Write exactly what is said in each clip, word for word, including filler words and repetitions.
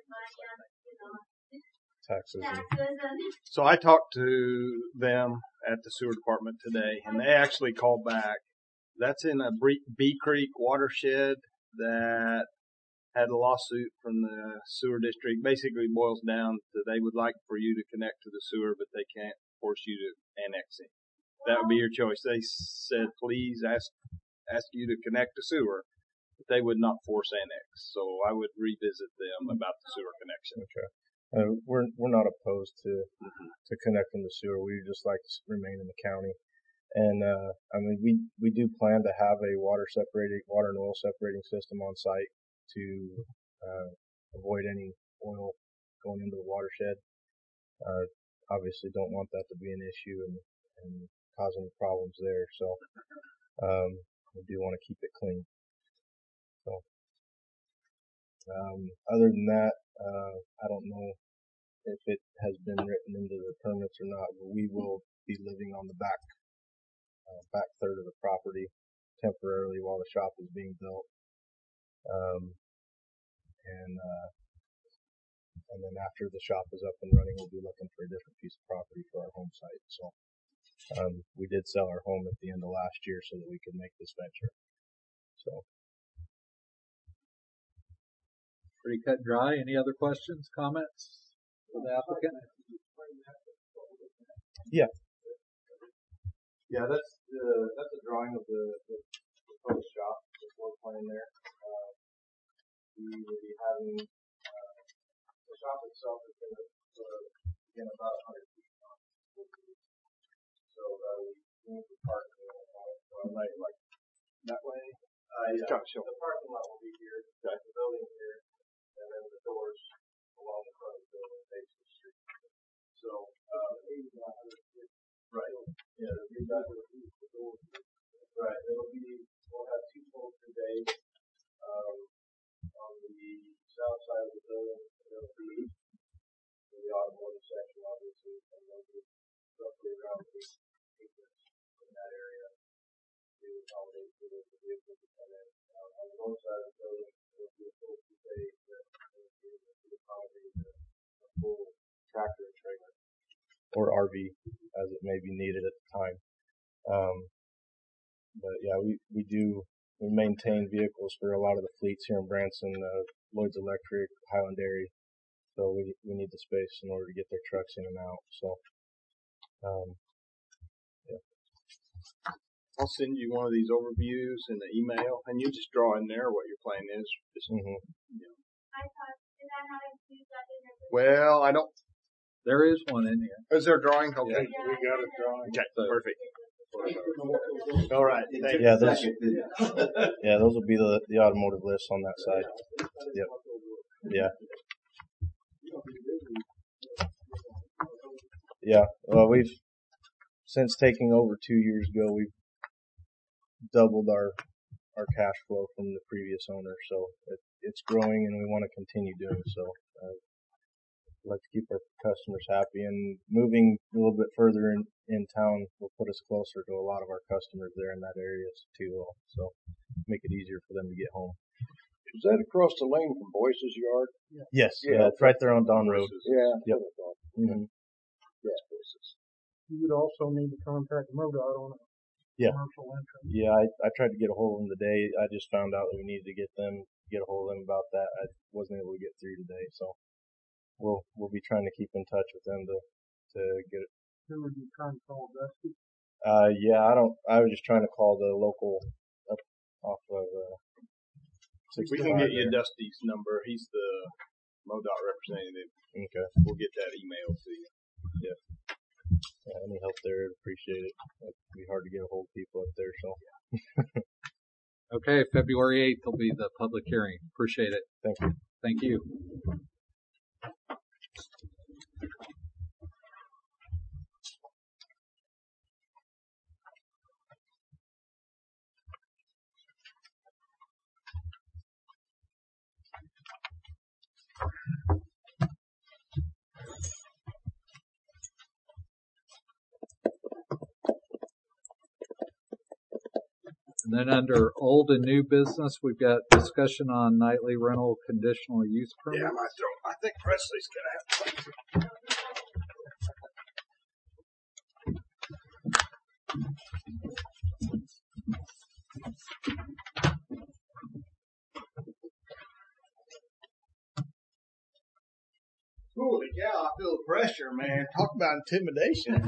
taxes. And, So I talked to them at the sewer department today, and they actually called back. That's in a Bee Creek watershed that had a lawsuit from the sewer district. Basically boils down to they would like for you to connect to the sewer, but they can't force you to annex it. That would be your choice. They said, please ask ask you to connect to sewer, but they would not force annex. So I would revisit them about the sewer connection. Okay. Uh, we're we're not opposed to mm-hmm. to connecting to sewer. We just like to remain in the county. And uh, I mean, we we do plan to have a water separating water and oil separating system on site to uh, avoid any oil going into the watershed. Uh, obviously, don't want that to be an issue and, and cause any problems there. So um, we do want to keep it clean. So um, other than that, uh, I don't know if it has been written into the permits or not, but we will be living on the back. Uh, back third of the property temporarily while the shop is being built. Um, and, uh, and then after the shop is up and running, we'll be looking for a different piece of property for our home site. So, um, we did sell our home at the end of last year so that we could make this venture. So. Pretty cut and dry. Any other questions, comments for the applicant? Yeah. Yeah, that's the that's a drawing of the, the proposed shop, the floor plan there. Uh, we will be having uh, the shop itself is going to uh, begin about one hundred feet long. So uh, we need the parking lot uh, like, like that way. Uh, yeah, the parking lot will be here, okay. The building here, and then the doors along the front of the building facing the street. So, uh, right. Yeah, it'll be done with the doors. Right. It'll be, we'll have two full per day, um, on the south side of the building. It'll be in the automotive section, obviously, and there'll be roughly around eight acres in that area to accommodate for the vehicles to come in. Um, on the north side of the building, it'll be a full per day that will be able to accommodate a full tractor and trailer. Or R V, as it may be needed at the time. Um, but yeah, we, we do, we maintain vehicles for a lot of the fleets here in Branson, uh, Lloyd's Electric, Highland Dairy. So we, we need the space in order to get their trucks in and out. So, um, yeah. I'll send you one of these overviews in the email, and you just draw in there what your plan is. Just, mm-hmm. you know. Well, I don't. There is one in here. Is there a drawing? Okay. Yeah. We got a drawing. Okay, so, perfect. All right. Thank yeah, you. those, yeah, those will be the, the automotive lists on that side. Yep. Yeah. Yeah. Well, we've, since taking over two years ago, we've doubled our, our cash flow from the previous owner. So it, it's growing and we want to continue doing so. Uh, like to keep our customers happy, and moving a little bit further in, in town will put us closer to a lot of our customers there in that area too. So make it easier for them to get home. Is that across the lane from Boyce's yard? Yeah. Yes, yeah, yeah, it's right there on Don Road. Yeah. Yep. Mm-hmm. Yes, Boyce's. You would also need to contact MoDOT on a yeah. commercial entrance. Yeah, I, I tried to get a hold of them today. I just found out that we needed to get them, get a hold of them about that. I wasn't able to get through today, so. We'll we'll be trying to keep in touch with them to to get it. Who were you trying to call, Dusty? Uh, yeah, I don't. I was just trying to call the local up off of. Uh, we can get you Dusty's number. He's the MoDOT representative. Okay, we'll get that email to you. Yeah. Yeah, any help there, I'd appreciate it. It'd be hard to get a hold of people up there, so. Okay, February eighth will be the public hearing. Appreciate it. Thank you. Thank you. And then under old and new business, we've got discussion on nightly rental conditional use permits. Yeah, I might throw I think Presley's gonna have Holy cow, I feel the pressure, man. Talk about intimidation.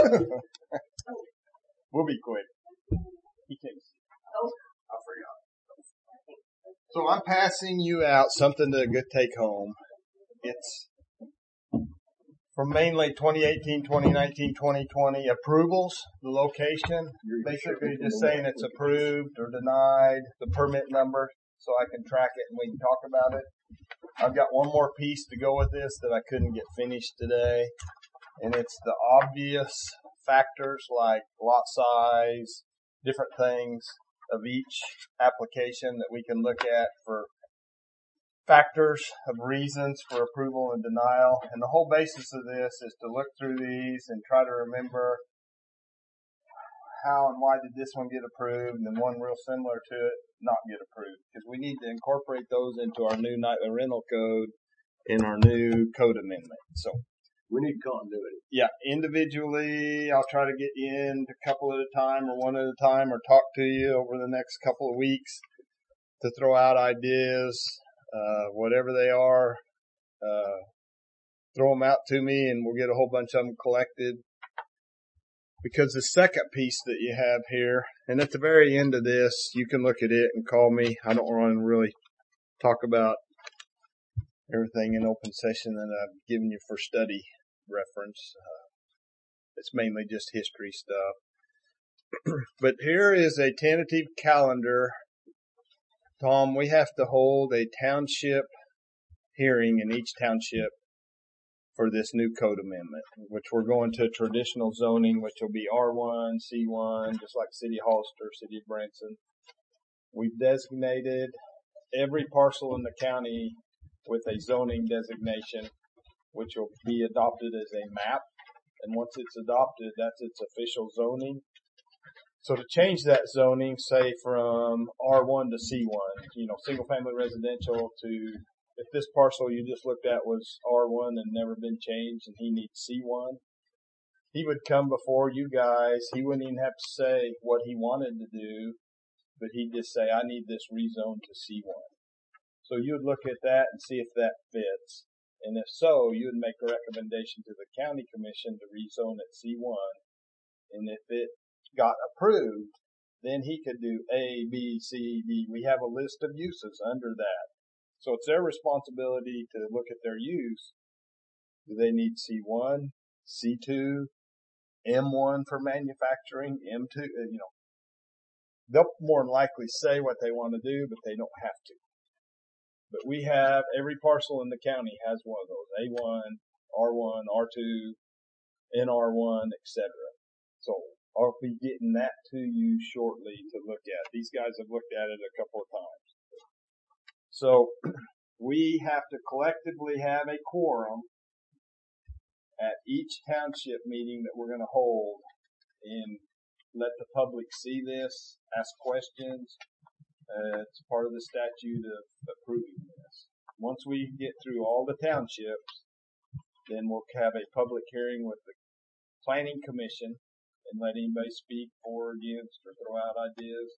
We'll be quick. He can't see. I forgot. So I'm passing you out something to good take home. It's from mainly twenty eighteen, twenty nineteen, twenty twenty approvals, the location, basically just saying it's approved or denied, the permit number, so I can track it and we can talk about it. I've got one more piece to go with this that I couldn't get finished today, and it's the obvious factors like lot size, different things of each application that we can look at for factors of reasons for approval and denial. And the whole basis of this is to look through these and try to remember how and why did this one get approved and then one real similar to it not get approved, because we need to incorporate those into our new nightly rental code in our new code amendment. So We need continuity. yeah, individually, I'll try to get in a couple at a time or one at a time or talk to you over the next couple of weeks to throw out ideas, uh, whatever they are, uh, throw them out to me and we'll get a whole bunch of them collected. Because the second piece that you have here, and at the very end of this, you can look at it and call me. I don't want to really talk about everything in open session that I've given you for study reference. Uh, it's mainly just history stuff. But here is a tentative calendar. Tom, we have to hold a township hearing in each township for this new code amendment, which we're going to traditional zoning, which will be R one, C one, just like City of Hollister, City of Branson. We've designated every parcel in the county with a zoning designation, which will be adopted as a map. And once it's adopted, that's its official zoning. So to change that zoning, say from R one to C one, you know, single family residential to, if this parcel you just looked at was R one and never been changed and he needs C one, he would come before you guys. He wouldn't even have to say what he wanted to do, but he'd just say, I need this rezoned to C one. So you would look at that and see if that fits. And if so, you would make a recommendation to the county commission to rezone at C one. And if it got approved, then he could do A, B, C, D. We have a list of uses under that. So it's their responsibility to look at their use. Do they need C one, C two, M one for manufacturing, M two, you know. They'll more than likely say what they want to do, but they don't have to. But we have, every parcel in the county has one of those, A one, R one, R two, N R one, et cetera. So I'll be getting that to you shortly to look at. These guys have looked at it a couple of times. So we have to collectively have a quorum at each township meeting that we're going to hold and let the public see this, ask questions. Uh, it's part of the statute of approving this. Once we get through all the townships, then we'll have a public hearing with the planning commission and let anybody speak for or against or throw out ideas.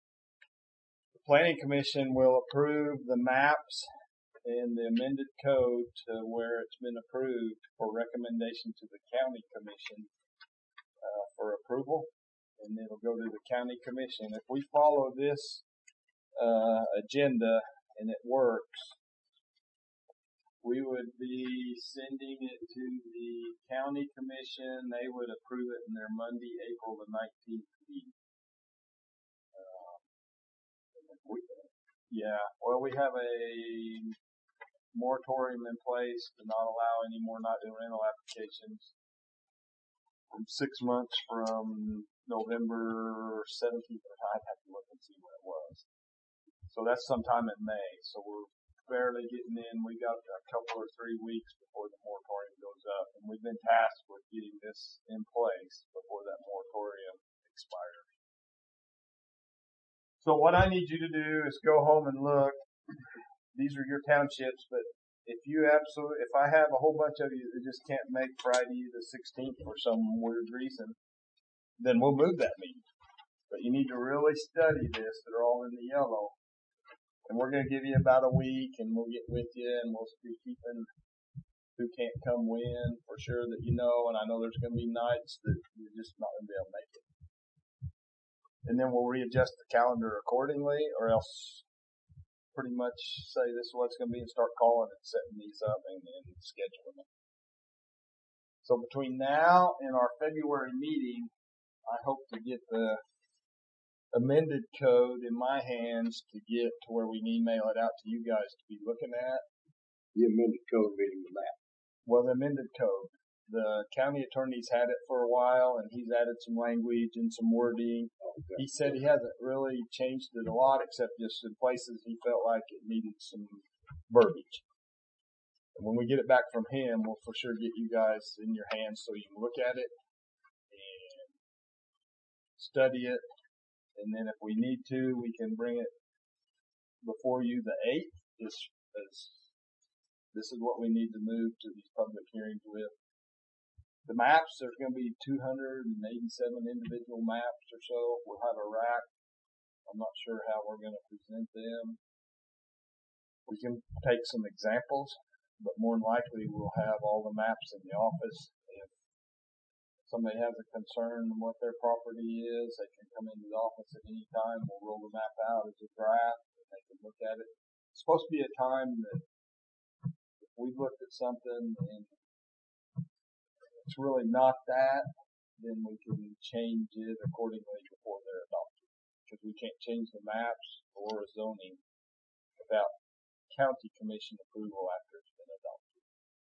The planning commission will approve the maps and the amended code to where it's been approved for recommendation to the county commission uh, for approval, and it'll go to the county commission. If we follow this uh, agenda and it works, we would be sending it to the county commission. They would approve it in their Monday, April the nineteenth meeting. Uh, we, yeah, well, we have a moratorium in place to not allow any more nightly rental applications from six months from November seventeenth. I'd have to look and see what it was. So that's sometime in May. So we're barely getting in. We got a couple or three weeks before the moratorium goes up. And we've been tasked with getting this in place before that moratorium expires. So what I need you to do is go home and look. These are your townships, but if you absolutely, if I have a whole bunch of you that just can't make Friday the sixteenth for some weird reason, then we'll move that meeting. But you need to really study this. They're all in the yellow. And we're going to give you about a week, and we'll get with you, and we'll be keeping who can't come when for sure that you know. And I know there's going to be nights that you're just not going to be able to make it. And then we'll readjust the calendar accordingly, or else pretty much say this is what it's going to be and start calling and setting these up and, and scheduling them. So between now and our February meeting, I hope to get the amended code in my hands to get to where we can email it out to you guys to be looking at. The amended code meeting the map. Well, the amended code. The county attorney's had it for a while, and he's added some language and some wording. Okay. He said he hasn't really changed it a lot, except just in places he felt like it needed some verbiage. And when we get it back from him, we'll for sure get you guys in your hands so you can look at it and study it. And then if we need to, we can bring it before you the eighth. Is, is, this is what we need to move to these public hearings with. The maps, there's going to be two hundred eighty-seven individual maps or so. We'll have a rack. I'm not sure how we're going to present them. We can take some examples, but more than likely we'll have all the maps in the office. If somebody has a concern on what their property is, they can come into the office at any time. We'll roll the map out as a draft, and they can look at it. It's supposed to be a time that if we've looked at something and it's really not that, then we can change it accordingly before they're adopted. Because we can't change the maps or zoning without county commission approval after it's been adopted.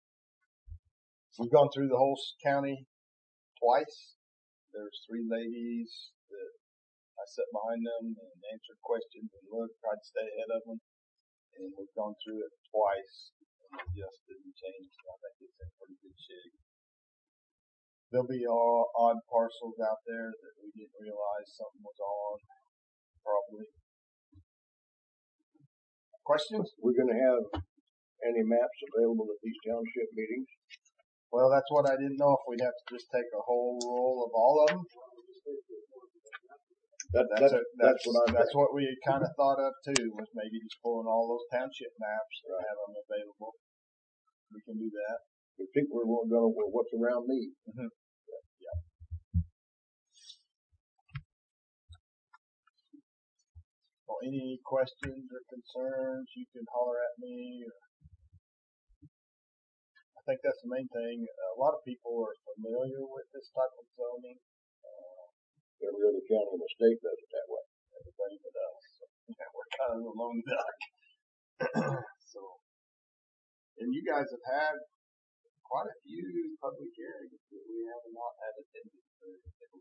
We've gone through the whole county twice. There's three ladies that I sat behind them and answered questions and looked, tried to stay ahead of them. And we've gone through it twice and it just didn't change. I think it's in pretty good shape. There'll be all odd parcels out there that we didn't realize something was on, probably. Questions? We're going to have any maps available at these township meetings? Well, that's what I didn't know, if we'd have to just take a whole roll of all of them. That, That's, that, a, that's, that's, what I'm that's what we kind of thought of too, was maybe just pulling all those township maps and Right. have them available. We can do that. The people are going to go, well, what's around me? Mm-hmm. So any questions or concerns, you can holler at me. Or I think that's the main thing. A lot of people are familiar with this type of zoning. Uh, Every other county in the state does it that way. everybody but us. So, yeah, we're kind of the lone duck. So, and you guys have had quite a few public hearings that we have not had attended for.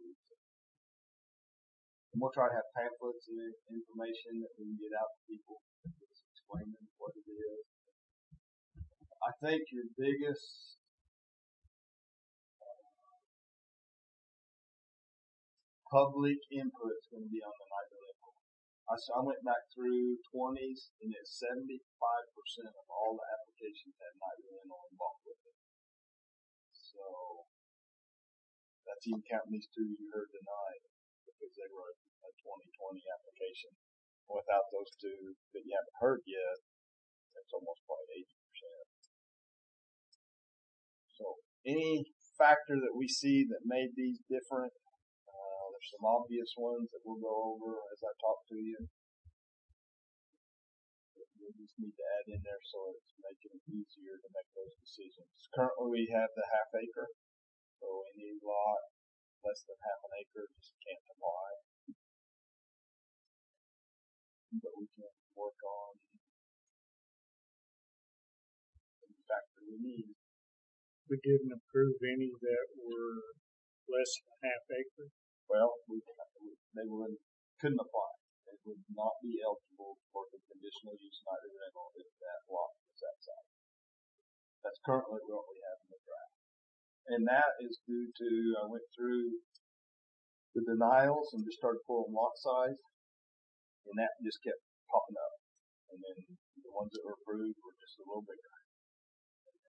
And we'll try to have pamphlets and information that we can get out to people, just explaining what it is. I think your biggest public input is going to be on the nightly level. I, so I went back through twenties, and it's seventy-five percent of all the applications had nightly rental involved with it. So that's even counting these two you heard tonight, because they were a twenty twenty application. Without those two that you haven't heard yet, it's almost probably eighty percent. So any factor that we see that made these different, uh, there's some obvious ones that we'll go over as I talk to you. We just need to add in there so it's making it easier to make those decisions. Currently we have the half acre, so any lot less than half an acre just can't apply. But we can work on any factor we need. We didn't approve any that were less than a half acre. Well, we, they would, couldn't apply. They would not be eligible for the conditional use nightly rental if that lot was that size. That's currently what we have in the draft. And that is due to, I went through the denials and just started pulling lot size, and that just kept popping up. And then the ones that were approved were just a little bigger.